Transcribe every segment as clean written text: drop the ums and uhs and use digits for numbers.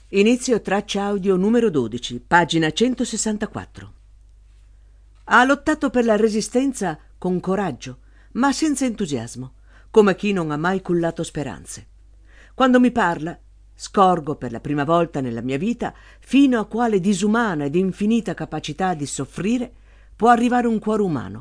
Inizio traccia audio numero 12, pagina 164. Ha lottato per la resistenza con coraggio, ma senza entusiasmo, come chi non ha mai cullato speranze. Quando mi parla, scorgo per la prima volta nella mia vita fino a quale disumana ed infinita capacità di soffrire può arrivare un cuore umano.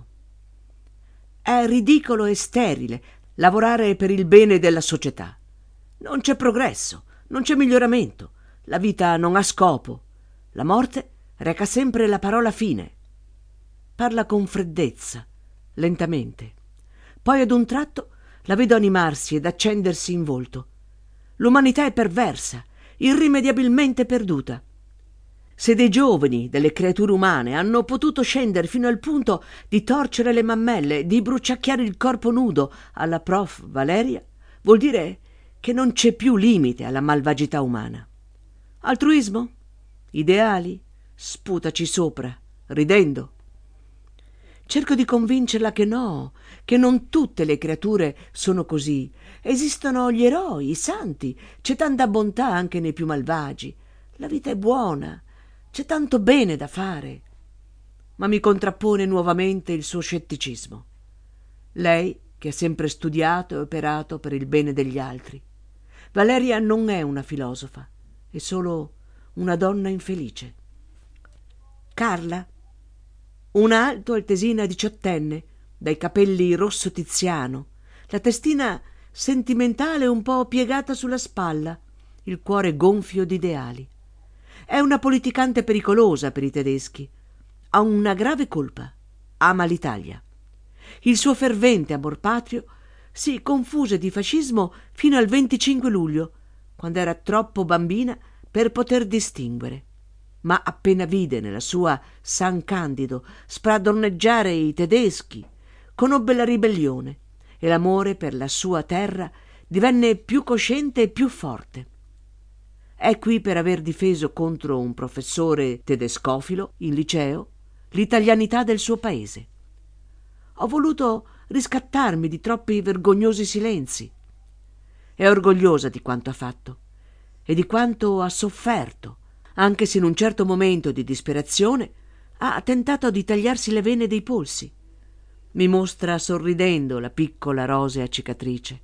È ridicolo e sterile lavorare per il bene della società. Non c'è progresso, non c'è miglioramento. La vita non ha scopo. La morte reca sempre la parola fine. Parla con freddezza, lentamente. Poi ad un tratto la vedo animarsi ed accendersi in volto. L'umanità è perversa, irrimediabilmente perduta. Se dei giovani, delle creature umane, hanno potuto scendere fino al punto di torcere le mammelle, di bruciacchiare il corpo nudo alla prof. Valeria, vuol dire che non c'è più limite alla malvagità umana. Altruismo? Ideali? Sputaci sopra, ridendo. Cerco di convincerla che no, che non tutte le creature sono così. Esistono gli eroi, i santi, c'è tanta bontà anche nei più malvagi. La vita è buona, c'è tanto bene da fare. Ma mi contrappone nuovamente il suo scetticismo. Lei, che ha sempre studiato e operato per il bene degli altri. Valeria non è una filosofa, è solo una donna infelice. Carla, una alto altesina diciottenne, dai capelli rosso tiziano, la testina sentimentale un po' piegata sulla spalla, il cuore gonfio di ideali. È una politicante pericolosa per i tedeschi. Ha una grave colpa. Ama l'Italia. Il suo fervente amor patrio si confuse di fascismo fino al 25 luglio, quando era troppo bambina per poter distinguere. Ma appena vide nella sua San Candido spadroneggiare i tedeschi, conobbe la ribellione e l'amore per la sua terra divenne più cosciente e più forte. È qui per aver difeso contro un professore tedescofilo in liceo l'italianità del suo paese. Ho voluto riscattarmi di troppi vergognosi silenzi. È orgogliosa di quanto ha fatto e di quanto ha sofferto, anche se in un certo momento di disperazione ha tentato di tagliarsi le vene dei polsi. Mi mostra sorridendo la piccola rosea cicatrice.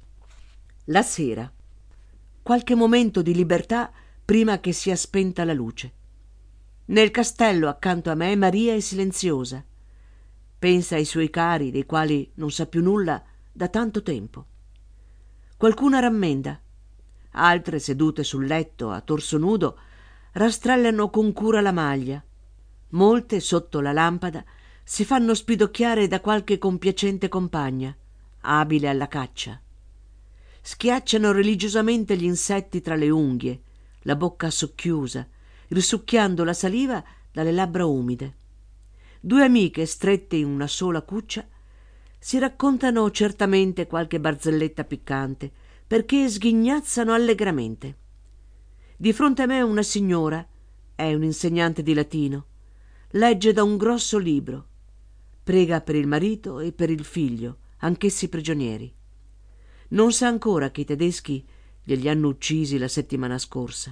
La sera, qualche momento di libertà prima che sia spenta la luce. Nel castello accanto a me Maria è silenziosa. Pensa ai suoi cari, dei quali non sa più nulla da tanto tempo. Qualcuna rammenda, altre sedute sul letto a torso nudo rastrellano con cura la maglia. Molte, sotto la lampada, si fanno spidocchiare da qualche compiacente compagna, abile alla caccia. Schiacciano religiosamente gli insetti tra le unghie, la bocca socchiusa, risucchiando la saliva dalle labbra umide. Due amiche strette in una sola cuccia si raccontano certamente qualche barzelletta piccante, perché sghignazzano allegramente. Di fronte a me una signora, è un'insegnante di latino, legge da un grosso libro, prega per il marito e per il figlio, anch'essi prigionieri. Non sa ancora che i tedeschi glieli hanno uccisi la settimana scorsa.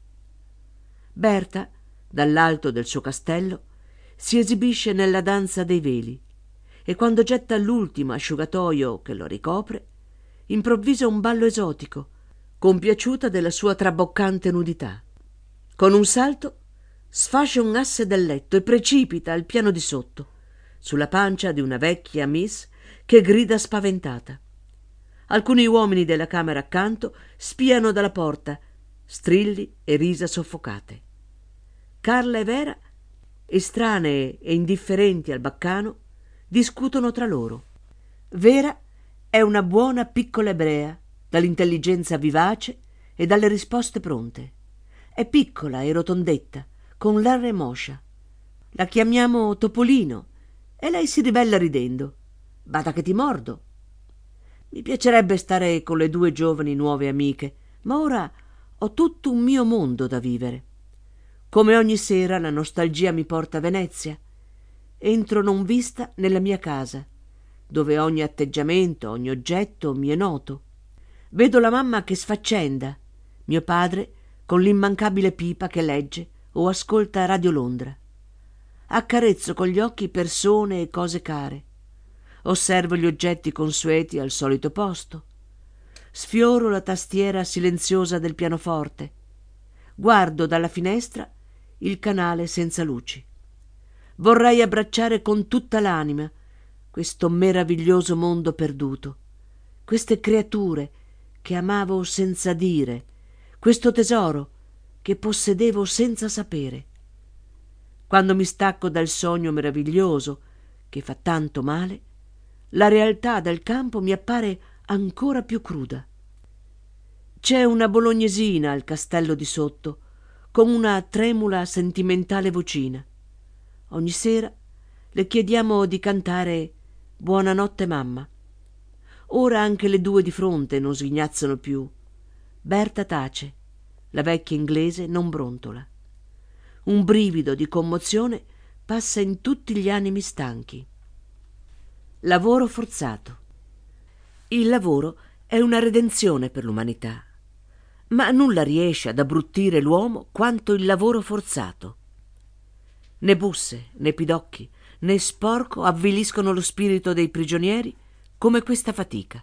Berta, dall'alto del suo castello, si esibisce nella danza dei veli e quando getta l'ultimo asciugatoio che lo ricopre, improvvisa un ballo esotico, compiaciuta della sua traboccante nudità. Con un salto sfascia un asse del letto e precipita al piano di sotto, sulla pancia di una vecchia miss che grida spaventata. Alcuni uomini della camera accanto spiano dalla porta, strilli e risa soffocate. Carla e Vera, estranee e indifferenti al baccano, discutono tra loro. Vera è una buona piccola ebrea, dall'intelligenza vivace e dalle risposte pronte. È piccola e rotondetta, con l'aria moscia. La chiamiamo Topolino e lei si ribella ridendo. Bada che ti mordo. Mi piacerebbe stare con le due giovani nuove amiche, ma ora ho tutto un mio mondo da vivere. Come ogni sera la nostalgia mi porta a Venezia. Entro non vista nella mia casa, dove ogni atteggiamento, ogni oggetto mi è noto. Vedo la mamma che sfaccenda, mio padre con l'immancabile pipa che legge o ascolta Radio Londra. Accarezzo con gli occhi persone e cose care. Osservo gli oggetti consueti al solito posto. Sfioro la tastiera silenziosa del pianoforte. Guardo dalla finestra il canale senza luci. Vorrei abbracciare con tutta l'anima questo meraviglioso mondo perduto, queste creature che amavo senza dire, questo tesoro che possedevo senza sapere. Quando mi stacco dal sogno meraviglioso che fa tanto male, la realtà del campo mi appare ancora più cruda. C'è una bolognesina al castello di sotto, con una tremula sentimentale vocina. Ogni sera le chiediamo di cantare Buonanotte mamma. Ora anche le due di fronte non sghignazzano più. Berta tace, la vecchia inglese non brontola. Un brivido di commozione passa in tutti gli animi stanchi. Lavoro forzato. Il lavoro è una redenzione per l'umanità, ma nulla riesce ad abbruttire l'uomo quanto il lavoro forzato. Né busse, né pidocchi, né sporco avviliscono lo spirito dei prigionieri come questa fatica.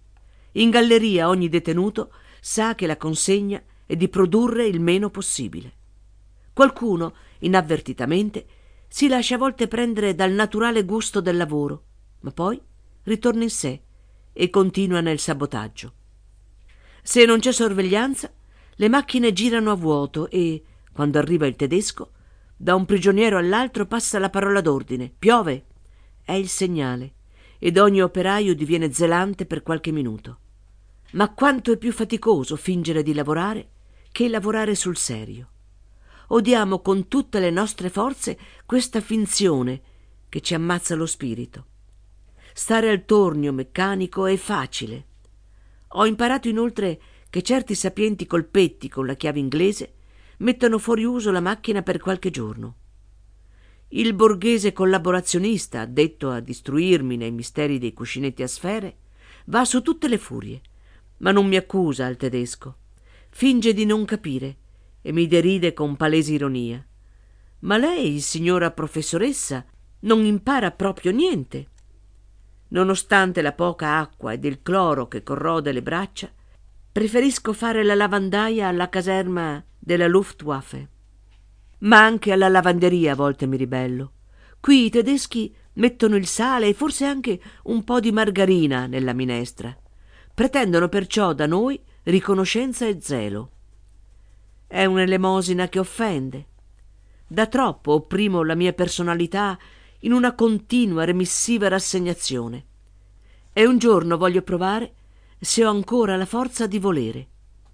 In galleria ogni detenuto sa che la consegna è di produrre il meno possibile. Qualcuno, inavvertitamente, si lascia a volte prendere dal naturale gusto del lavoro, ma poi ritorna in sé e continua nel sabotaggio. Se non c'è sorveglianza, le macchine girano a vuoto e, quando arriva il tedesco, da un prigioniero all'altro passa la parola d'ordine: piove! È il segnale, ed ogni operaio diviene zelante per qualche minuto. Ma quanto è più faticoso fingere di lavorare che lavorare sul serio. Odiamo con tutte le nostre forze questa finzione che ci ammazza lo spirito. Stare al tornio meccanico è facile. Ho imparato inoltre che certi sapienti colpetti con la chiave inglese mettono fuori uso la macchina per qualche giorno. Il borghese collaborazionista, addetto a istruirmi nei misteri dei cuscinetti a sfere, va su tutte le furie, ma non mi accusa al tedesco. Finge di non capire e mi deride con palese ironia. Ma lei, signora professoressa, non impara proprio niente. Nonostante la poca acqua ed il cloro che corrode le braccia, preferisco fare la lavandaia alla caserma della Luftwaffe. Ma anche alla lavanderia a volte mi ribello. Qui i tedeschi mettono il sale e forse anche un po' di margarina nella minestra. Pretendono perciò da noi riconoscenza e zelo. È un'elemosina che offende. Da troppo opprimo la mia personalità in una continua remissiva rassegnazione. E un giorno voglio provare se ho ancora la forza di volere.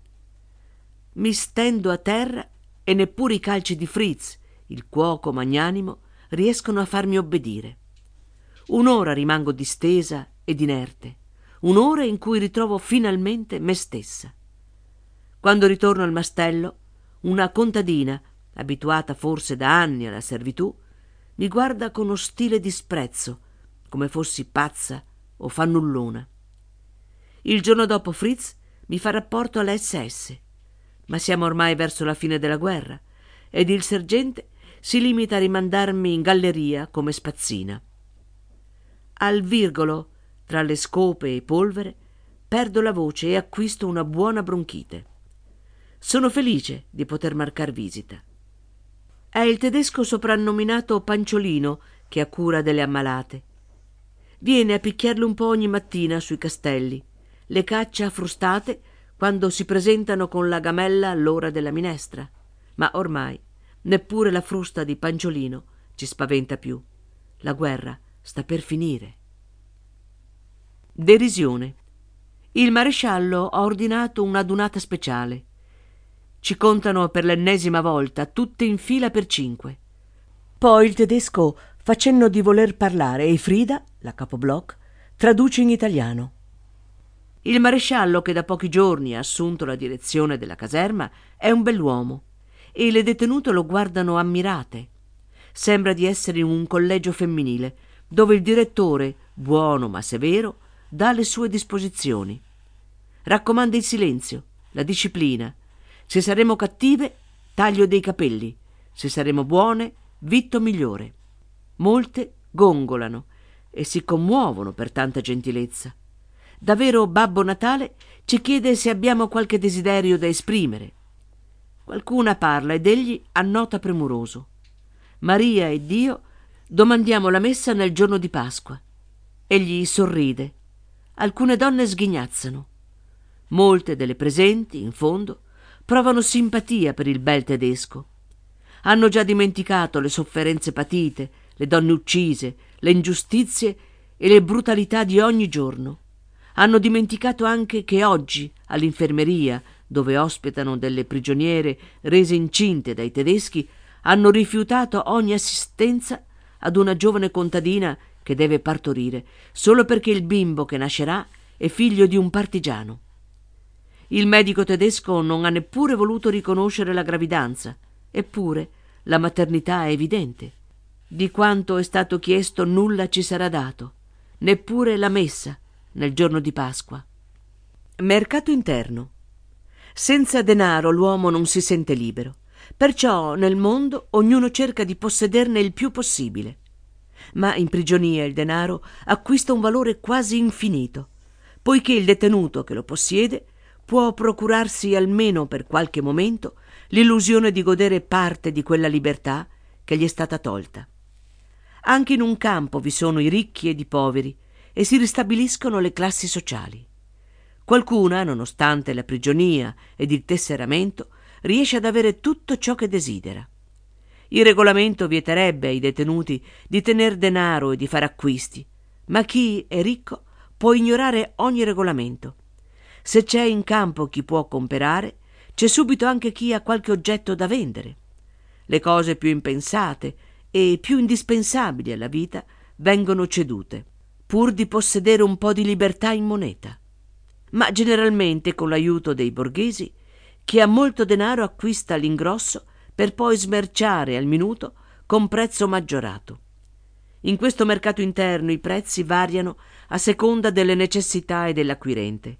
Mi stendo a terra e neppure i calci di Fritz, il cuoco magnanimo, riescono a farmi obbedire. Un'ora rimango distesa ed inerte, un'ora in cui ritrovo finalmente me stessa. Quando ritorno al mastello, una contadina, abituata forse da anni alla servitù, mi guarda con ostile disprezzo, come fossi pazza o fannullona. Il giorno dopo Fritz mi fa rapporto alla SS, ma siamo ormai verso la fine della guerra ed il sergente si limita a rimandarmi in galleria come spazzina. Al virgolo, tra le scope e polvere, perdo la voce e acquisto una buona bronchite. Sono felice di poter marcar visita. È il tedesco soprannominato Panciolino che ha cura delle ammalate. Viene a picchiarle un po' ogni mattina sui castelli, le caccia frustate quando si presentano con la gamella all'ora della minestra, ma ormai neppure la frusta di Panciolino ci spaventa più. La guerra sta per finire. Derisione. Il maresciallo ha ordinato un'adunata speciale. Ci contano per l'ennesima volta, tutte in fila per 5. Poi il tedesco fa cenno di voler parlare e Frida, la capoblocco, traduce in italiano. Il maresciallo, che da pochi giorni ha assunto la direzione della caserma, è un bell'uomo e le detenute lo guardano ammirate. Sembra di essere in un collegio femminile, dove il direttore, buono ma severo, dà le sue disposizioni. Raccomanda il silenzio, la disciplina, Se saremo cattive, taglio dei capelli. Se saremo buone, vitto migliore. Molte gongolano e si commuovono per tanta gentilezza. Davvero Babbo Natale ci chiede se abbiamo qualche desiderio da esprimere. Qualcuna parla ed egli annota premuroso. Maria ed io domandiamo la messa nel giorno di Pasqua. Egli sorride. Alcune donne sghignazzano. Molte delle presenti, in fondo, provano simpatia per il bel tedesco. Hanno già dimenticato le sofferenze patite, le donne uccise, le ingiustizie e le brutalità di ogni giorno. Hanno dimenticato anche che oggi, all'infermeria, dove ospitano delle prigioniere rese incinte dai tedeschi, hanno rifiutato ogni assistenza ad una giovane contadina che deve partorire solo perché il bimbo che nascerà è figlio di un partigiano. Il medico tedesco non ha neppure voluto riconoscere la gravidanza, eppure la maternità è evidente. Di quanto è stato chiesto nulla ci sarà dato, neppure la messa nel giorno di Pasqua. Mercato interno. Senza denaro l'uomo non si sente libero, perciò nel mondo ognuno cerca di possederne il più possibile. Ma in prigionia il denaro acquista un valore quasi infinito, poiché il detenuto che lo possiede può procurarsi almeno per qualche momento l'illusione di godere parte di quella libertà che gli è stata tolta. Anche in un campo vi sono i ricchi ed i poveri e si ristabiliscono le classi sociali. Qualcuna, nonostante la prigionia ed il tesseramento, riesce ad avere tutto ciò che desidera. Il regolamento vieterebbe ai detenuti di tener denaro e di fare acquisti, ma chi è ricco può ignorare ogni regolamento. Se c'è in campo chi può comperare, c'è subito anche chi ha qualche oggetto da vendere. Le cose più impensate e più indispensabili alla vita vengono cedute, pur di possedere un po' di libertà in moneta. Ma generalmente con l'aiuto dei borghesi, chi ha molto denaro acquista all'ingrosso per poi smerciare al minuto con prezzo maggiorato. In questo mercato interno i prezzi variano a seconda delle necessità e dell'acquirente,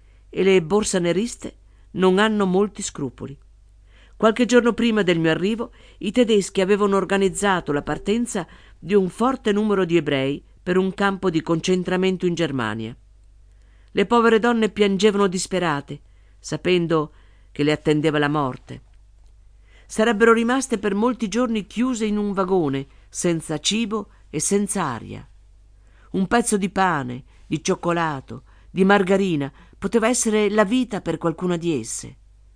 e le borsaneriste non hanno molti scrupoli. Qualche giorno prima del mio arrivo, i tedeschi avevano organizzato la partenza di un forte numero di ebrei per un campo di concentramento in Germania. Le povere donne piangevano disperate, sapendo che le attendeva la morte. Sarebbero rimaste per molti giorni chiuse in un vagone, senza cibo e senza aria. Un pezzo di pane, di cioccolato, di margarina poteva essere la vita per qualcuna di esse.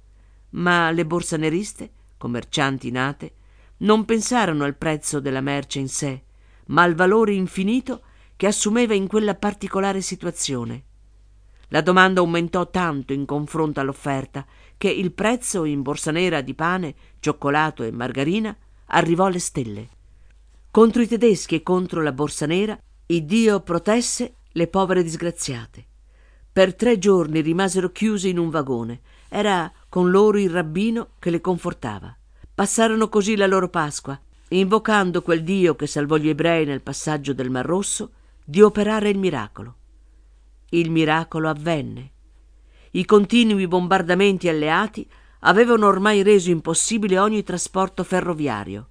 Ma le borsaneriste, commercianti nate, non pensarono al prezzo della merce in sé, ma al valore infinito che assumeva in quella particolare situazione. La domanda aumentò tanto in confronto all'offerta che il prezzo in borsa nera di pane, cioccolato e margarina arrivò alle stelle. Contro i tedeschi e contro la borsa nera, Iddio protesse le povere disgraziate. Per 3 giorni rimasero chiuse in un vagone. Era con loro il rabbino che le confortava. Passarono così la loro Pasqua, invocando quel Dio che salvò gli ebrei nel passaggio del Mar Rosso di operare il miracolo. Il miracolo avvenne. I continui bombardamenti alleati avevano ormai reso impossibile ogni trasporto ferroviario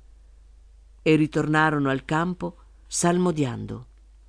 e ritornarono al campo salmodiando.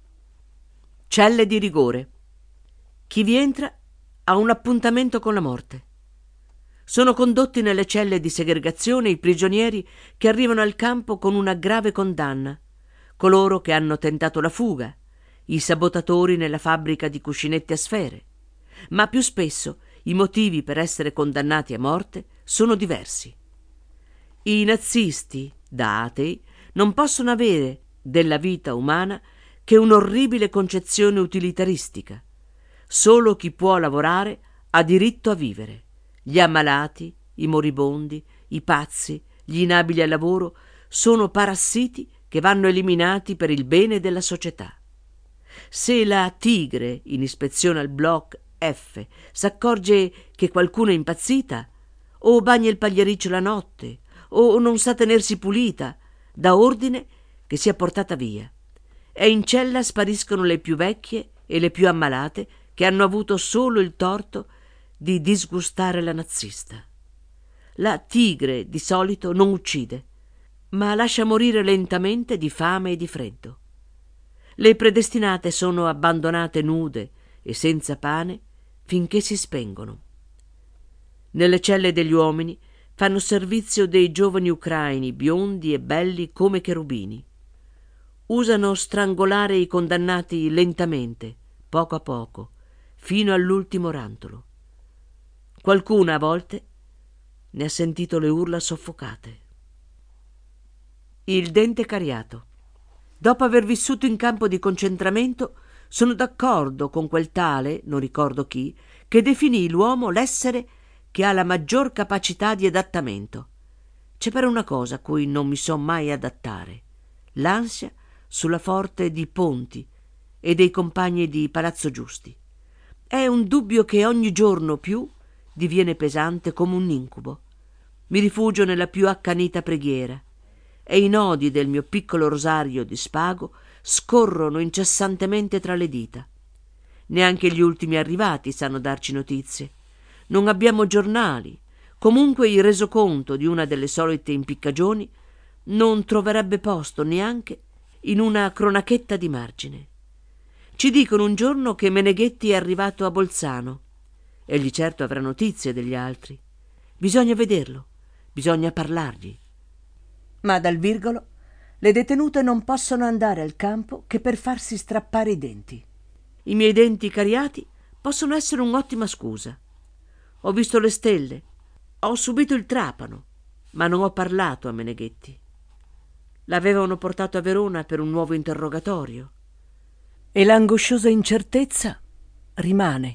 Celle di rigore. Chi vi entra ha un appuntamento con la morte. Sono condotti nelle celle di segregazione i prigionieri che arrivano al campo con una grave condanna, coloro che hanno tentato la fuga, i sabotatori nella fabbrica di cuscinetti a sfere. Ma più spesso i motivi per essere condannati a morte sono diversi. I nazisti, da atei, non possono avere della vita umana che un'orribile concezione utilitaristica. Solo chi può lavorare ha diritto a vivere. Gli ammalati, i moribondi, i pazzi, gli inabili al lavoro sono parassiti che vanno eliminati per il bene della società. Se la tigre, in ispezione al block F, s'accorge che qualcuno è impazzita, o bagna il pagliericcio la notte, o non sa tenersi pulita, dà ordine che sia portata via. E in cella spariscono le più vecchie e le più ammalate che hanno avuto solo il torto di disgustare la nazista. la tigre di solito non uccide, ma lascia morire lentamente di fame e di freddo. Le predestinate sono abbandonate nude e senza pane finché si spengono. Nelle celle degli uomini fanno servizio dei giovani ucraini biondi e belli come cherubini. Usano strangolare i condannati lentamente, poco a poco, fino all'ultimo rantolo. Qualcuna a volte ne ha sentito le urla soffocate. Il dente cariato. Dopo aver vissuto in campo di concentramento, sono d'accordo con quel tale, non ricordo chi, che definì l'uomo l'essere che ha la maggior capacità di adattamento. C'è però una cosa a cui non mi so mai adattare: l'ansia sulla forte di Ponti e dei compagni di Palazzo Giusti. È un dubbio che ogni giorno più diviene pesante come un incubo. Mi rifugio nella più accanita preghiera e i nodi del mio piccolo rosario di spago scorrono incessantemente tra le dita. Neanche gli ultimi arrivati sanno darci notizie. Non abbiamo giornali. Comunque il resoconto di una delle solite impiccagioni non troverebbe posto neanche in una cronachetta di margine. Ci dicono un giorno che Meneghetti è arrivato a Bolzano. Egli certo avrà notizie degli altri. Bisogna vederlo, bisogna parlargli. Ma dal Virgolo le detenute non possono andare al campo che per farsi strappare i denti. I miei denti cariati possono essere un'ottima scusa. Ho visto le stelle, ho subito il trapano, ma non ho parlato a Meneghetti. L'avevano portato a Verona per un nuovo interrogatorio. E l'angosciosa incertezza rimane.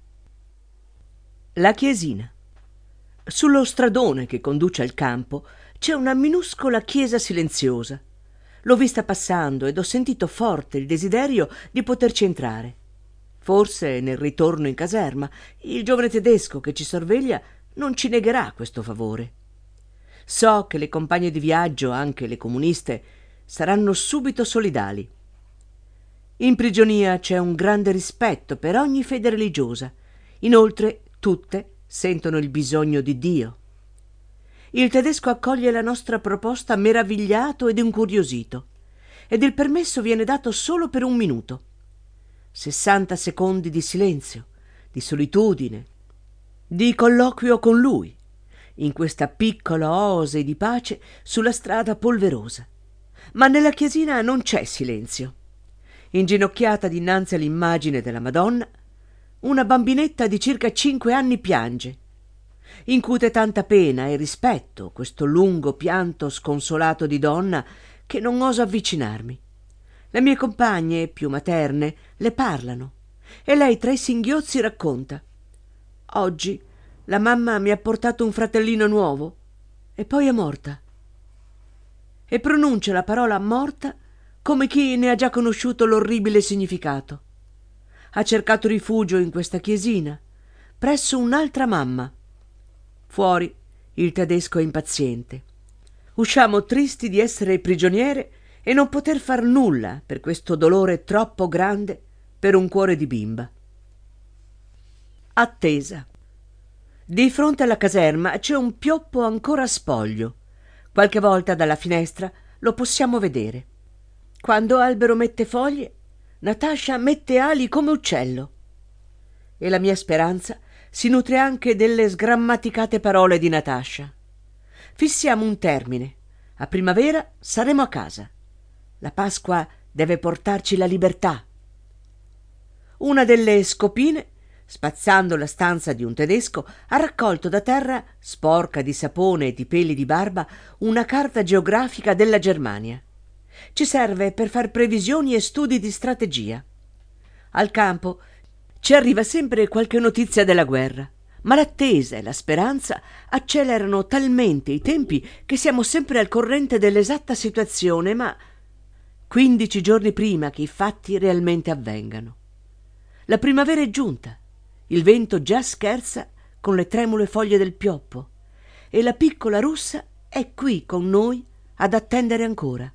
La chiesina. Sullo stradone che conduce al campo c'è una minuscola chiesa silenziosa. L'ho vista passando ed ho sentito forte il desiderio di poterci entrare. Forse nel ritorno in caserma il giovane tedesco che ci sorveglia non ci negherà questo favore. So che le compagne di viaggio, anche le comuniste, saranno subito solidali. In prigionia c'è un grande rispetto per ogni fede religiosa. Inoltre tutte sentono il bisogno di Dio. Il tedesco accoglie la nostra proposta meravigliato ed incuriosito, ed il permesso viene dato solo per 1 minuto. 60 secondi di silenzio, di solitudine, di colloquio con lui, in questa piccola oasi di pace sulla strada polverosa. Ma nella chiesina non c'è silenzio. Inginocchiata dinanzi all'immagine della Madonna, una bambinetta di circa 5 anni piange. Incute tanta pena e rispetto questo lungo pianto sconsolato di donna che non oso avvicinarmi. Le mie compagne, più materne, le parlano e lei tra i singhiozzi racconta: «Oggi la mamma mi ha portato un fratellino nuovo e poi è morta». E pronuncia la parola morta come chi ne ha già conosciuto l'orribile significato. Ha cercato rifugio in questa chiesina, presso un'altra mamma. Fuori il tedesco è impaziente. Usciamo tristi di essere prigioniere e non poter far nulla per questo dolore troppo grande per un cuore di bimba. Attesa. Di fronte alla caserma c'è un pioppo ancora spoglio. Qualche volta dalla finestra lo possiamo vedere. Quando Albero mette foglie, Natascia mette ali come uccello. E la mia speranza si nutre anche delle sgrammaticate parole di Natascia. Fissiamo un termine. A primavera saremo a casa. La Pasqua deve portarci la libertà. Una delle scopine, spazzando la stanza di un tedesco, ha raccolto da terra, sporca di sapone e di peli di barba, una carta geografica della Germania. Ci serve per far previsioni e studi di strategia. Al campo ci arriva sempre qualche notizia della guerra, ma l'attesa e la speranza accelerano talmente i tempi che siamo sempre al corrente dell'esatta situazione, ma 15 giorni prima che i fatti realmente avvengano. La primavera è giunta, il vento già scherza con le tremule foglie del pioppo e la piccola russa è qui con noi ad attendere ancora.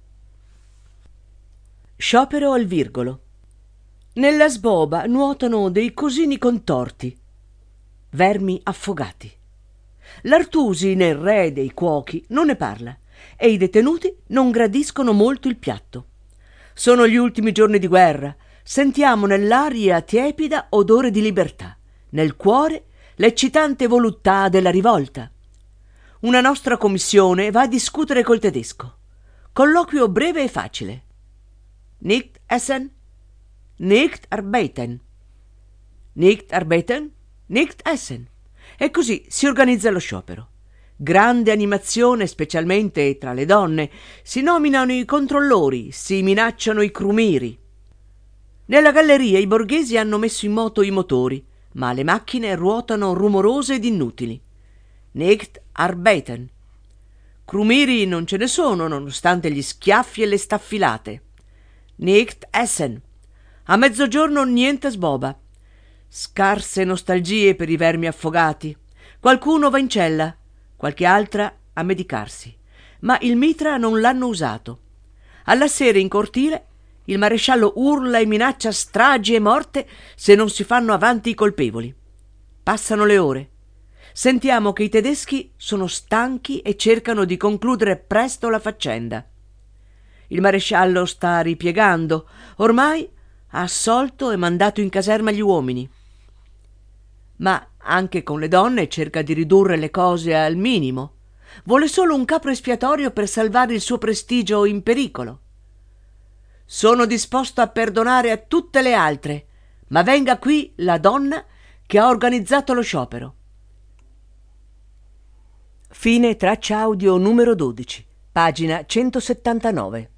Sciopero al Virgolo. Nella sboba nuotano dei cosini contorti, vermi affogati. L'Artusi, nel re dei cuochi, non ne parla e i detenuti non gradiscono molto il piatto. Sono gli ultimi giorni di guerra, sentiamo nell'aria tiepida odore di libertà, nel cuore l'eccitante voluttà della rivolta. Una nostra commissione va a discutere col tedesco. Colloquio breve e facile. Nicht essen, nicht arbeiten. Nicht arbeiten, nicht essen. E così si organizza lo sciopero. Grande animazione, specialmente tra le donne. Si nominano i controllori, si minacciano i crumiri. Nella galleria i borghesi hanno messo in moto i motori, ma le macchine ruotano rumorose ed inutili. Nicht arbeiten. Crumiri non ce ne sono, nonostante gli schiaffi e le staffilate. Nicht essen. A mezzogiorno niente sboba. Scarse nostalgie per i vermi affogati. Qualcuno va in cella, qualche altra a medicarsi, ma il mitra non l'hanno usato. Alla sera in cortile il maresciallo urla e minaccia stragi e morte se non si fanno avanti i colpevoli. Passano le ore. Sentiamo che i tedeschi sono stanchi e cercano di concludere presto la faccenda. Il maresciallo sta ripiegando, ormai ha assolto e mandato in caserma gli uomini. Ma anche con le donne cerca di ridurre le cose al minimo. Vuole solo un capro espiatorio per salvare il suo prestigio in pericolo. Sono disposto a perdonare a tutte le altre, ma venga qui la donna che ha organizzato lo sciopero. Fine traccia audio numero 12, pagina 179.